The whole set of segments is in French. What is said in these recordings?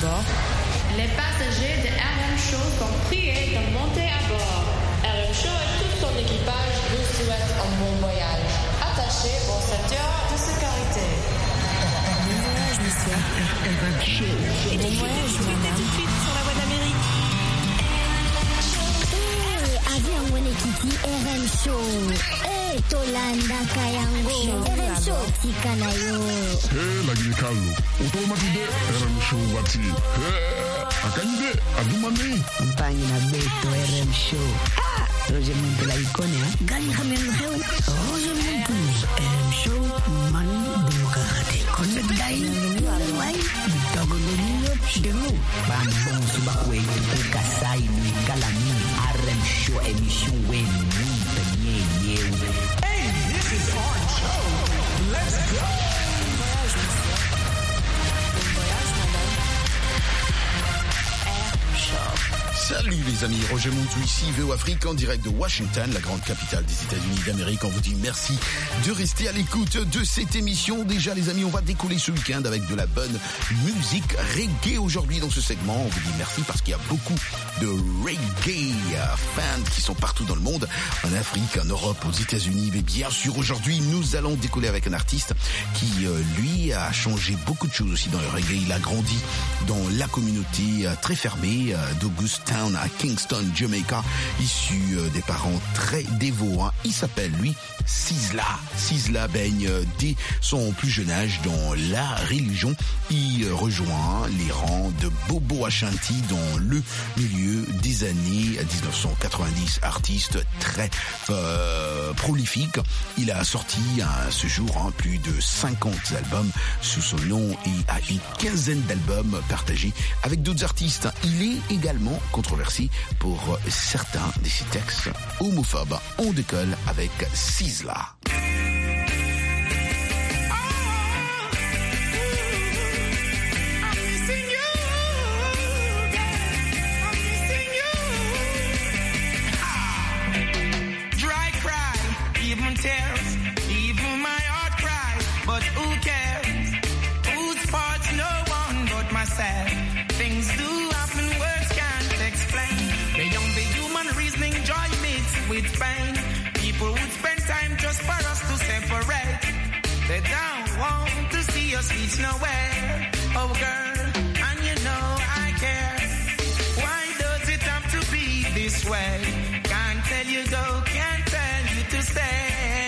bord. Les passagers de RM Show sont priés de monter à bord. RM Show et tout son équipage vous souhaitent un bon voyage. Attachez vos ceintures de sécurité. Bon voyage, monsieur. RM Show. Et bon voyage, madame. Tout de suite sur la voie d'Amérique. Avion Wenekiti RM Show. Tolanda Kayango. RM Show Tikanayo. Lagi Carlo. Automatique RM Show Wati. Akande Adumani. Mpanye na Beto RM Show. Roger Muntula ikone ha. Gani khamenu hewa. Roger Muntula RM Show mani demokrate. Konde dai. Wai. Bitagolonyo demu. Bambon subakwe kasai ni kalami. RM Show émission wen ni ye. Hey, this is our show. Let's go. Salut les amis, Roger Montou ici, VO Afrique en direct de Washington, la grande capitale des États-Unis d'Amérique. On vous dit merci de rester à l'écoute de cette émission. Déjà les amis, on va décoller ce week-end avec de la bonne musique reggae aujourd'hui dans ce segment. On vous dit merci parce qu'il y a beaucoup de reggae fans qui sont partout dans le monde, en Afrique, en Europe, aux États-Unis. Mais bien sûr, aujourd'hui, nous allons décoller avec un artiste qui, lui, a changé beaucoup de choses aussi dans le reggae. Il a grandi dans la communauté très fermée d'Augustown à Kingston, Jamaica, issu des parents très dévots. Il s'appelle, lui, Sizzla. Sizzla baigne dès son plus jeune âge dans la religion. Il rejoint les rangs de Bobo Ashanti dans le milieu des années 1990. Artiste très prolifique. Il a sorti à ce jour plus de 50 albums sous son nom et a une quinzaine d'albums partagés avec d'autres artistes. Il est également controversé pour certains de ses textes homophobes. On décolle avec Sizzla. Tears, even my heart cries, but who cares? Whose fault? No one but myself. Things do happen, words can't explain. The young, the human reasoning, joy mixed with pain. People would spend time just for us to separate. They don't want to see us reach nowhere. Oh girl, and you know I care. Why does it have to be this way? Can't tell you go, can't tell you to stay.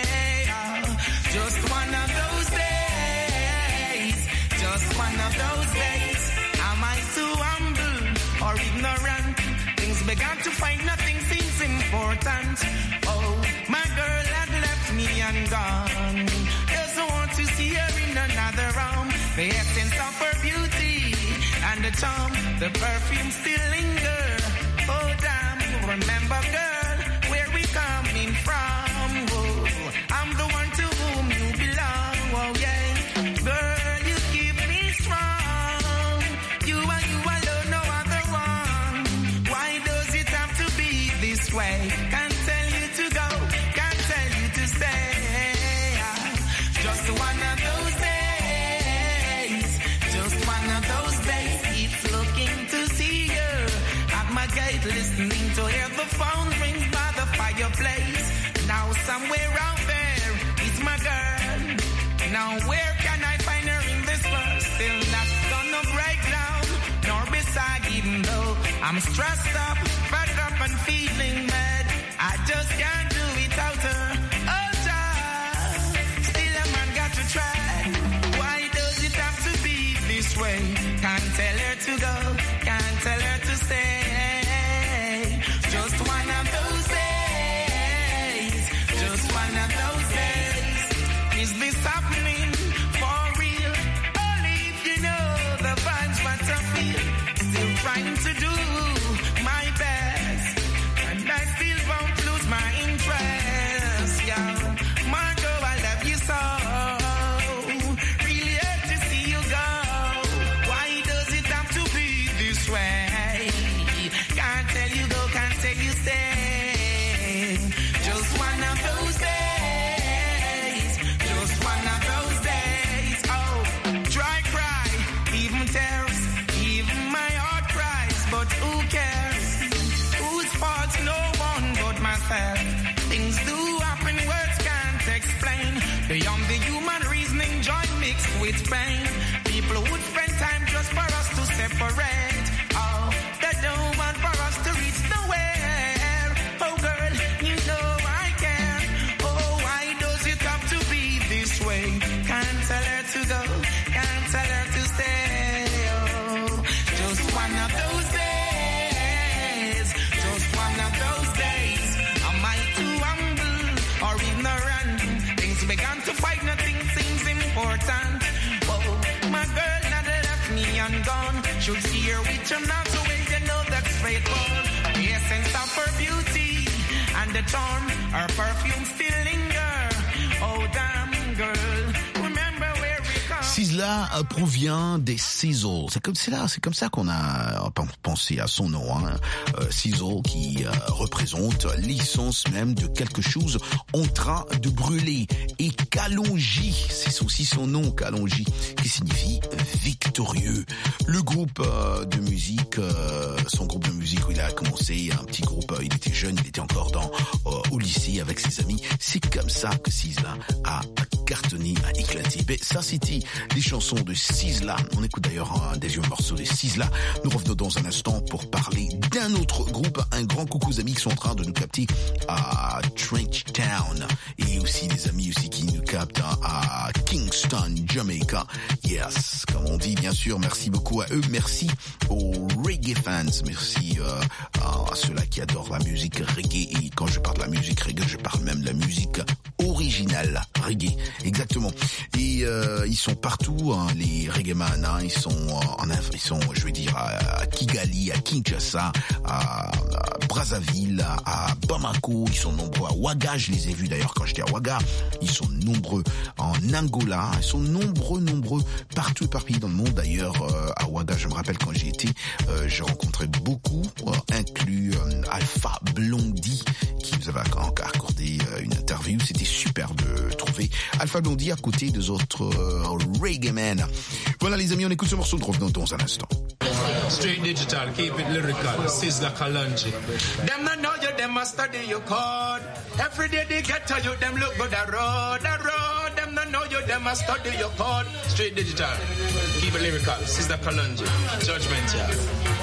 Just one of those days, just one of those days. Am I too humble or ignorant? Things began to find nothing seems important. Oh, my girl had left me and gone. Doesn't want to see her in another room. The essence of her beauty and the charm, the perfume still linger. Oh damn, remember girl, where we coming from? Oh, I'm the one to whom you belong. Oh yeah, girl, you keep me strong. You alone, no other one. Why does it have to be this way? Can't tell you to go, can't tell you to stay. Just one of those days, just one of those days. It's looking to see you at my gate, listening to hear the phone rings by the fireplace. Now somewhere out there is my girl. Now where can I find her in this world? Still not gonna break down, nor beside, even though I'm stressed up, fed up and feeling mad. I just can't do without her. Oh child, still a man got to try. Why does it have to be this way? Can't tell her to go, can't tell her to stay. Just one of those days, just one of those days. Is this happening for real? Only if you know the vibes what I feel. Still trying to do my best, and I still won't lose my interest. Yeah, Marco, I love you so. Really hate to see you go. Why does it have to be Beyond the human reasoning, joy mixed with pain. People would spend time just for us to separate. Oh, they don't want for us to reach nowhere. Oh, girl, you know I care. Oh, why does it have to be this way? Can't tell her to go, can't tell her to stay. Oh, just one of those days. Just one of those days. Am I too humble or ignorant? Things began to fight, nothing seems important. Oh, my girl now left me and gone. Should see her with you now, so when you know that's faithful. The essence of her beauty and the charm, her perfume still linger. Oh, damn girl, remember where we come. Sizzla provient des Sizzle. C'est comme ça qu'on a pensé à son nom. Hein. Sizzle qui représente l'essence même de quelque chose en train de brûler. Et Kalonji, c'est aussi son nom, Kalonji, qui signifie victorieux. Le groupe de musique, son groupe de musique où il a commencé, un petit groupe, il était jeune, il était encore au lycée avec ses amis. C'est comme ça que Sizzla a cartonné, a éclaté. Ben, ça c'était les chansons de Sizzla. On écoute d'ailleurs un des vieux morceaux de Sizzla. Nous revenons dans un instant pour parler d'un autre groupe. Un grand coucou aux amis qui sont en train de nous capter à Trench Town. Et aussi des amis aussi qui nous captent à Kingston, Jamaica. Yes, comme on dit bien sûr, merci beaucoup à eux. Merci aux reggae fans. Merci à ceux-là qui adorent la musique reggae. Et quand je parle de la musique reggae, je parle même de la musique originale reggae. Exactement. Et ils sont partout, hein, les reggaeman, hein, ils sont, je vais dire, à Kigali, à Kinshasa, à Brazzaville, à Bamako, ils sont nombreux à Ouaga, je les ai vus d'ailleurs quand j'étais à Ouaga, ils sont nombreux en Angola, ils sont nombreux partout éparpillés dans le monde. D'ailleurs, à Ouaga, je me rappelle quand j'y étais, j'ai rencontré beaucoup, inclus Alpha Blondy, qui nous avait accordé une interview. C'était super de trouver Alpha Blondy à côté des autres reggae men. Voilà les amis, on écoute ce morceau, nous revenons dans un instant. Straight digital, keep it lyrical. Sizzla Kalonji. Them not know you, them must study your code. Every day they get to you, them look good the road. Them not know you, them must study your code. Straight digital, keep it lyrical. Sizzla Kalonji. Judgment, yeah.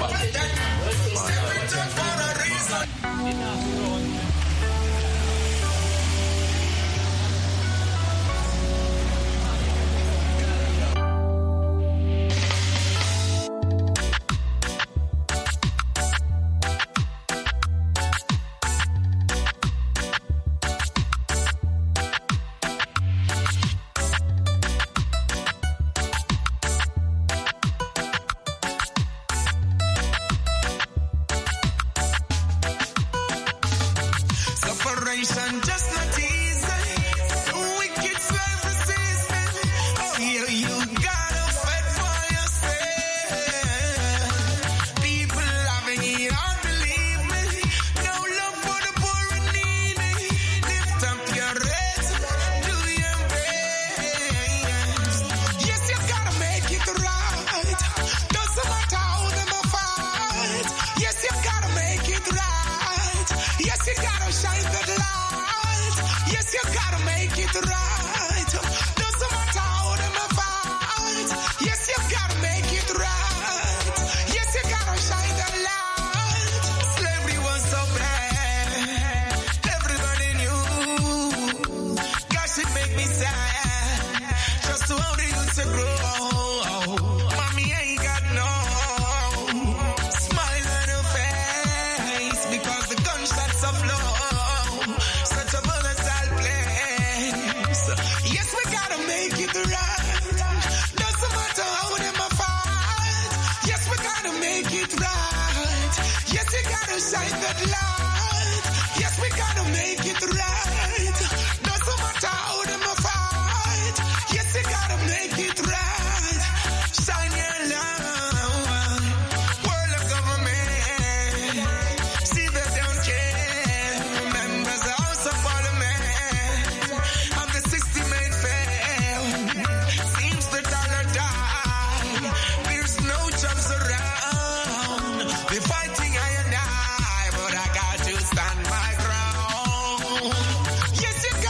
Fighting I and I, but I got to stand my ground. Yes, you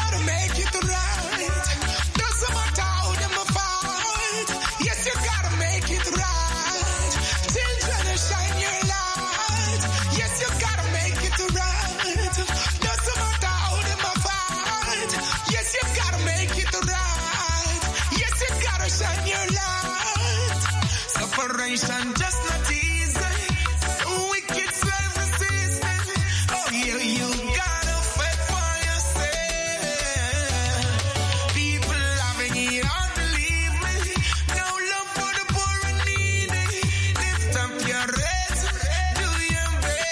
it's not easy. Wicked slave system. Oh, you gotta fight for yourself. People having it hard, believe me. No love for the poor and needy. Lift up your heads, do your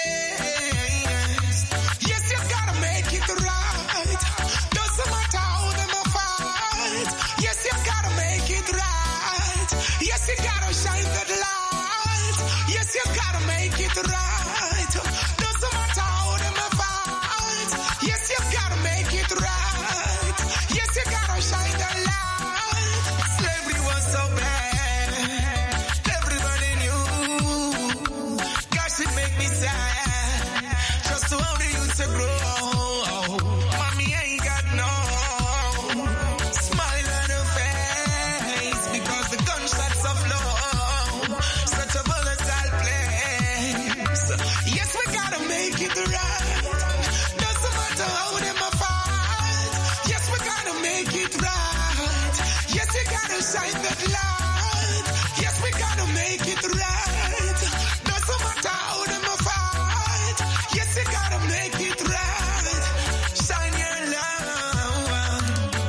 best. Yes, you gotta make it right. Doesn't matter how them a fight. Yes, you gotta make it right. Yes, you gotta shine that light. Yes, you gotta make it right. Doesn't matter how them a fight. Yes, you gotta make it right. Yes, you gotta shine the light. Slavery was so bad. Everybody knew. Gosh, it make me sad. Just to how the youth to grow. Mommy ain't got no smile on her face because the gunshots of love, such a volatile place. Yes, we gotta make it right. Doesn't matter how them a fight. Yes, we gotta make it right. Yes, you gotta shine that light. Yes, we gotta make it right. Doesn't matter how them a fight. Yes, you gotta make it right. Shine your love.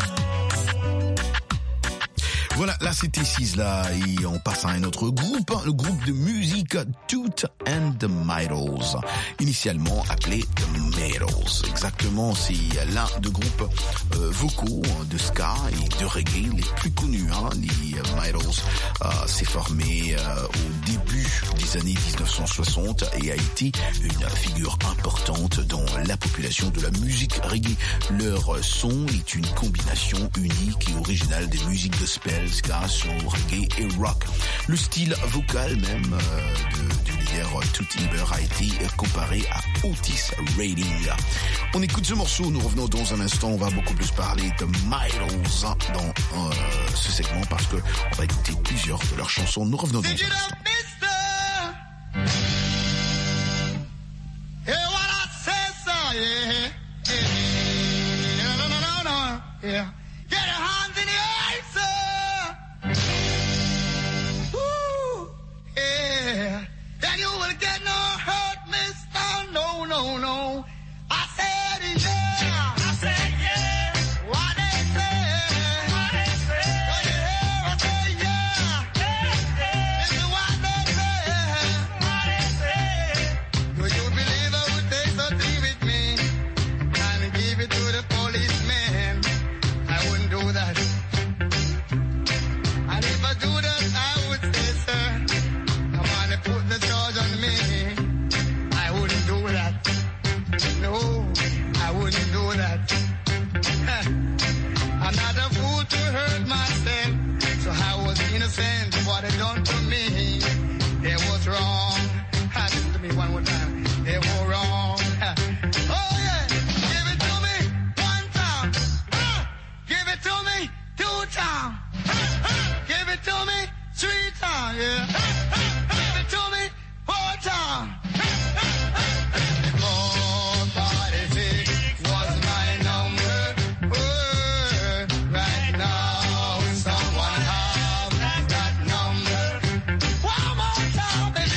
Voilà, là c'était Sizzla et on passe à un autre groupe, hein, le groupe de musique Toots and the Maytals, initialement appelé The Maytals. Exactement, c'est l'un des groupes vocaux de ska et de reggae les plus connus. Hein. Les Maytals s'est formé au début des années 1960 et a été une figure importante dans la population de la musique reggae. Leur son est une combination unique et originale des musiques gospel, ska, soul, reggae et rock. Le style vocal même du leader Toots Hibbert a été comparé à Otis Redding. On écoute ce morceau, nous revenons dans un instant, on va beaucoup plus parler de Maytals dans ce segment parce que on va écouter plusieurs de leurs chansons. Nous revenons dans un instant. Yeah. Get your hands in the air, sir. Woo, yeah. Then you will get no hurt, mister. No, no, no. I said yeah. I said yeah. What they say. What they say. What you hear? I say yeah. Yeah, yeah. This is what they say. What they say. Do you believe I would take something with me and give it to the policeman? I wouldn't do that. And if I do that, I would say, sir, come on and put the charge on me. I wouldn't do that. No, I wouldn't do that. I'm not a fool to hurt myself, so I was innocent of what they done to me. They was wrong. Listen to me one more time. They were wrong. Oh yeah, give it to me one time. Give it to me 2 times. Give it to me 3 times, yeah. Give it to me 4 times. 446 was my number. Right now, someone have that number. One more time, baby.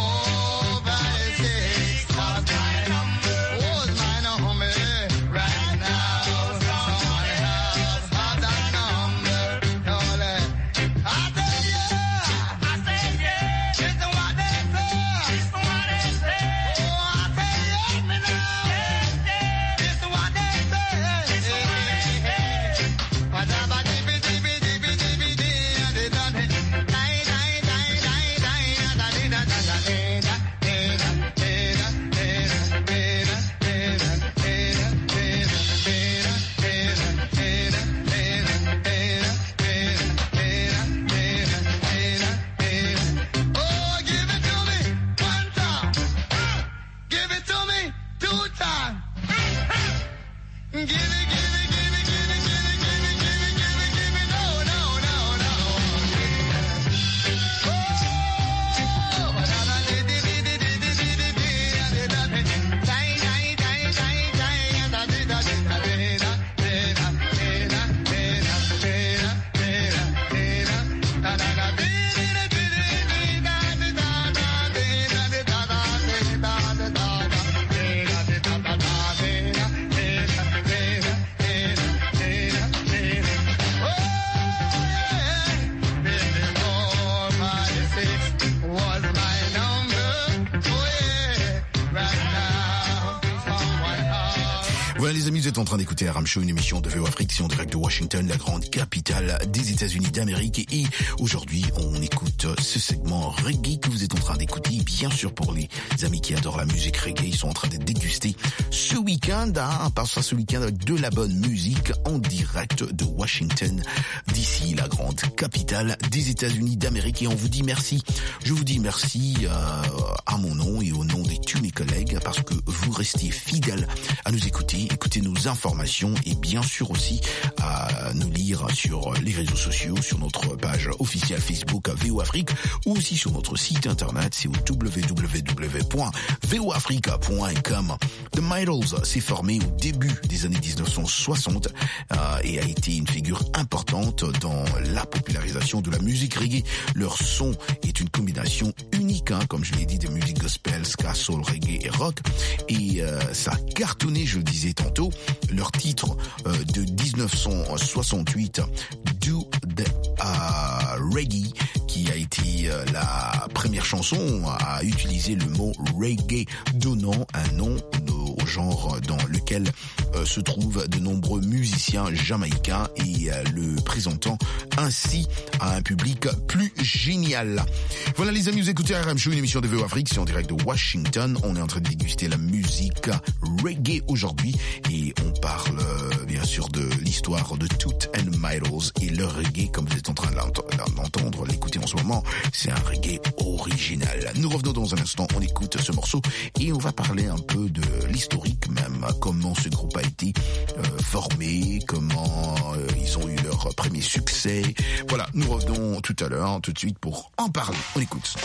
456 was my number. Was my number. Right now, someone have that number. I say yeah. I say yeah. Listen what they say. Listen what they say. Oh, I say yeah, me now. Yeah, yeah. Listen what they say. Listen what they say. Whatever dibby dibby dibby dibby dee, they done it. Die die die die die, da di da da da da da da Oh, give it to me 1 time. Give it to me 2 times. Give it, give it, give it, give it, give it, give it, give it, give it, give it. No, no, no, no. Oh, Voilà les amis, vous êtes en train d'écouter RM Show, une émission de VO Afrique, c'est en direct de Washington, la grande capitale des États-Unis d'Amérique. Et aujourd'hui, on écoute ce segment reggae que vous êtes en train d'écouter. Bien sûr, pour les amis qui adorent la musique reggae, ils sont en train de déguster ce week-end, ce week-end avec de la bonne musique en direct de Washington, d'ici la grande capitale des États-Unis d'Amérique. Et on vous dit merci. Je vous dis merci à mon nom et au nom de tous mes collègues parce que vous restez fidèles à nous écouter nos informations et bien sûr aussi à nous lire sur les réseaux sociaux, sur notre page officielle Facebook VO Afrique ou aussi sur notre site internet, c'est au www.voafrica.com. The Mitals s'est formé au début des années 1960 et a été une figure importante dans la popularisation de la musique reggae. Leur son est une combination unique, comme je l'ai dit, de musique gospel, ska, soul, reggae et rock. Et ça a cartonné, je le disais tantôt. Leur titre de 1968, Do the Reggae, qui a été la première chanson à utiliser le mot reggae, donnant un nom au genre dans lequel se trouvent de nombreux musiciens jamaïcains et le présentant ainsi à un public plus génial. Voilà les amis, vous écoutez RM Show, une émission de VO Afrique, c'est en direct de Washington. On est en train de déguster la musique reggae aujourd'hui et on parle bien sûr de l'histoire de Toots and Mitals et leur reggae, comme vous êtes en train de l'entendre, l'écouter en ce moment, c'est un reggae original. Nous revenons dans un instant, on écoute ce morceau et on va parler un peu de l'historique même, comment ce groupe a été formé, comment ils ont eu leur premier succès. Voilà, nous revenons tout à l'heure, tout de suite pour en parler. On écoute.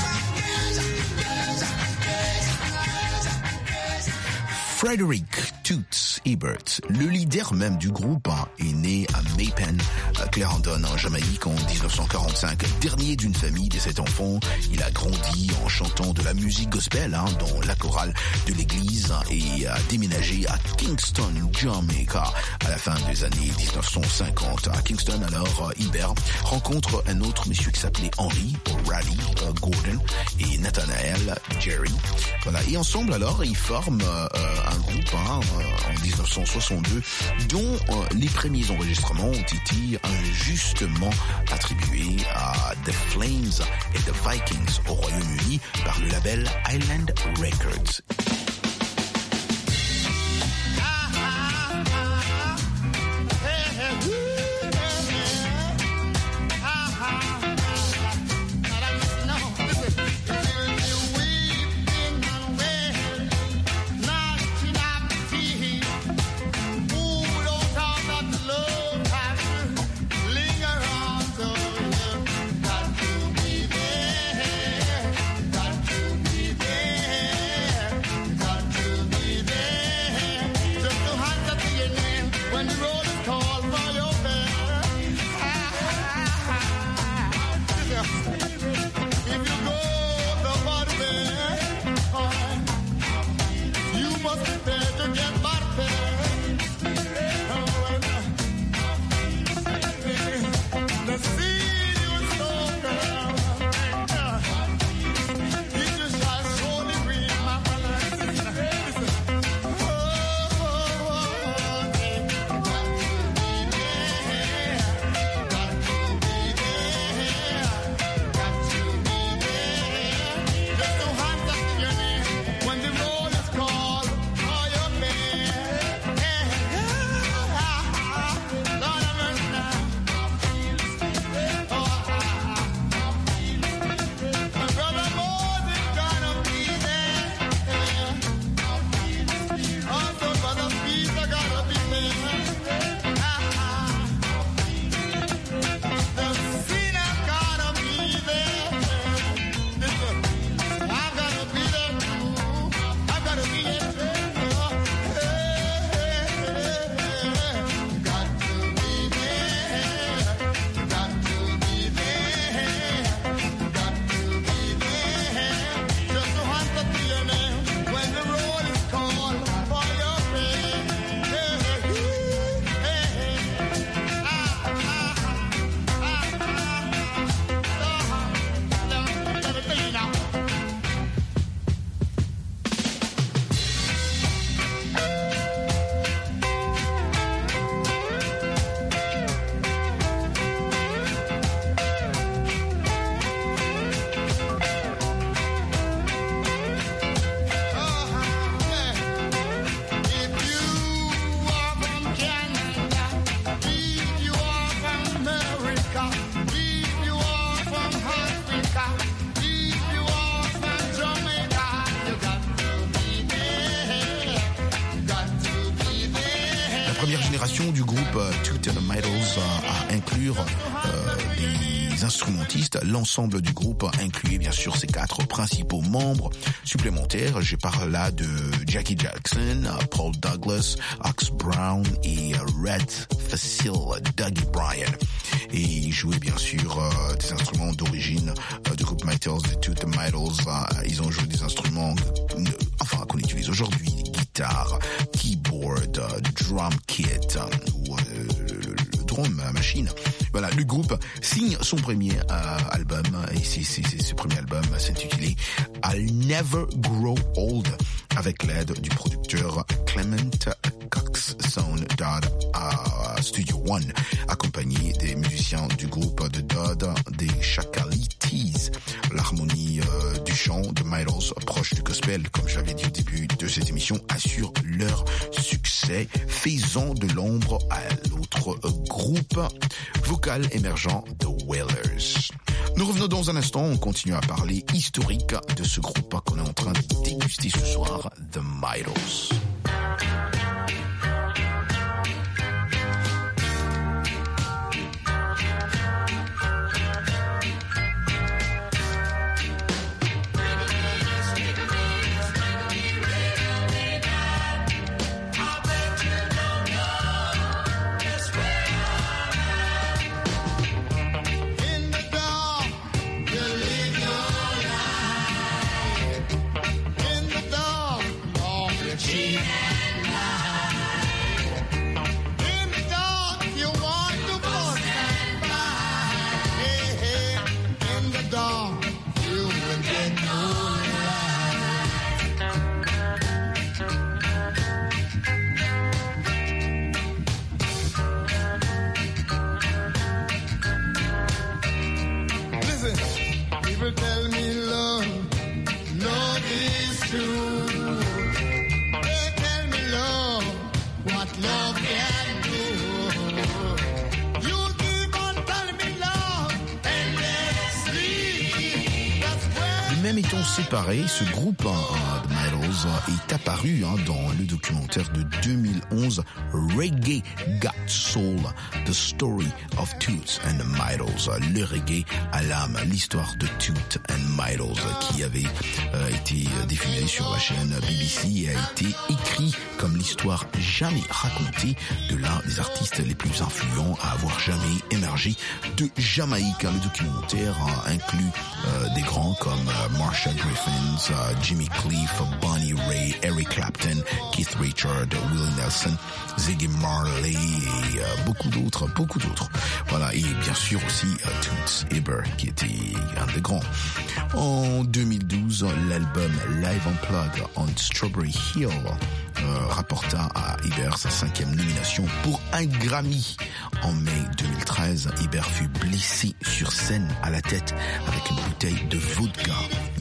Frederick Toots Hibbert. Le leader même du groupe est né à Maypen, à Clarendon, en Jamaïque, en 1945. Dernier d'une famille de 7 enfants, il a grandi en chantant de la musique gospel dans la chorale de l'église et a déménagé à Kingston, Jamaica, à la fin des années 1950. À Kingston, alors, Hibbert rencontre un autre monsieur qui s'appelait Henry O'Reilly Gordon et Nathanael Jerry. Voilà. Et ensemble, alors, ils forment un groupe en 1962 dont les premiers enregistrements ont été injustement attribués à The Flames et The Vikings au Royaume-Uni par le label Island Records. Du groupe Toot and the Metals à inclure des instrumentistes. L'ensemble du groupe incluait bien sûr ses 4 principaux membres supplémentaires. Je parle là de Jackie Jackson, Paul Douglas, Ox Brown et Red Facile, Dougie Bryan. Et ils jouaient bien sûr des instruments d'origine du groupe Metals, de Toot and the Metals. Ils ont joué des instruments qu'on utilise aujourd'hui, guitare, keyboard, drum kit ou le drum machine. Voilà, le groupe signe son premier album et ce premier album s'intitulait I'll Never Grow Old avec l'aide du producteur Clement Cox Sound Dodd à Studio One, accompagné des musiciens du groupe de Dodd, des Chakalities. L'harmonie du chant de Metals, proche du gospel, comme je l'avais dit au début de cette émission, assure leur succès, faisant de l'ombre à l'autre groupe vocal émergent The Wailers. Nous revenons dans un instant, on continue à parler historique de ce groupe qu'on est en train de déguster ce soir, The Metals. I'll Tell me love is true. They tell me love, what love can do. You keep on telling me love, endlessly. That's where. Même étant séparés, ce groupe, The Midals, est apparu dans le documentaire de 2011, Reggae Got Soul, The Story of Toots and the Midals. Le reggae à l'âme, l'histoire de Toots and Midals, qui avait été diffusé sur la chaîne BBC et a été écrit comme l'histoire jamais racontée de l'un des artistes les plus influents à avoir jamais émergé de Jamaïque. Le documentaire inclut des grands comme Marsha Griffiths, Jimmy Cliff, Bonnie Raitt, Eric Clapton, Keith Richards, Willie Nelson, Ziggy Marley et beaucoup d'autres. Voilà, et bien sûr aussi Toots Hibbert, qui était un des grands. En 2012, l'album Live Unplugged on Strawberry Hill rapporta à Hibbert sa 5e nomination pour un Grammy. En mai 2013, Hibbert fut blessé sur scène à la tête avec une bouteille de vodka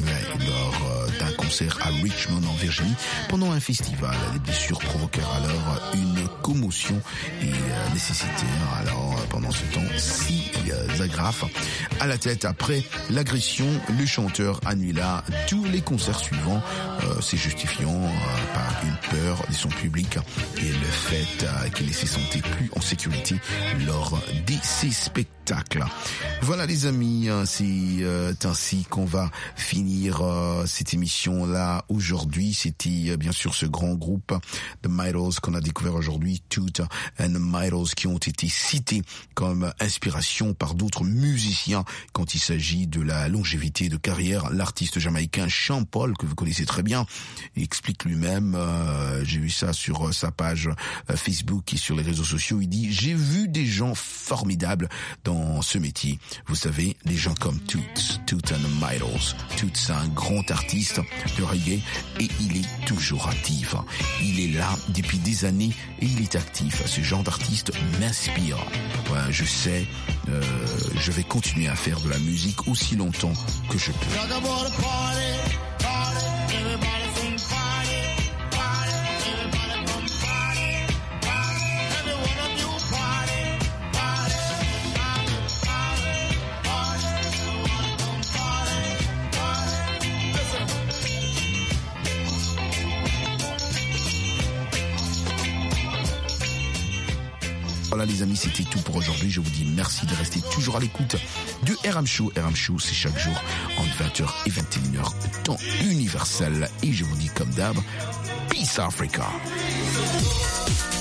lors d'un concert à Richmond en Virginie pendant un festival. Les blessures provoquèrent alors une commotion et nécessitèrent alors pendant ce temps 6 agrafes à la tête. Après l'agression, le chanteur annula tous les concerts suivants, se justifiant par une peur de son public et le fait qu'il se sentait plus en sécurité lors de ses spectacles. Voilà les amis, c'est ainsi qu'on va finir cette émission-là aujourd'hui. C'était bien sûr ce grand groupe, The Midals, qu'on a découvert aujourd'hui, Toots and the Midals, qui ont été cités comme inspiration par d'autres musiciens quand il s'agit de la longévité de carrière. L'artiste jamaïcain Sean Paul, que vous connaissez très bien, explique lui-même, j'ai vu ça sur sa page Facebook et sur les réseaux sociaux, il dit: j'ai vu des gens formidables dans ce métier. Vous savez, des gens comme Toots and the Midals. Toots, c'est un grand artiste de reggae et il est toujours actif. Il est là depuis des années et il est actif. Ce genre d'artiste m'inspire. Ouais, je sais, je vais continuer à faire de la musique aussi longtemps que je peux. Voilà les amis, c'était tout pour aujourd'hui. Je vous dis merci de rester toujours à l'écoute de RM Show. RM Show, c'est chaque jour entre 20h et 21h, temps universel. Et je vous dis comme d'hab, Peace Africa.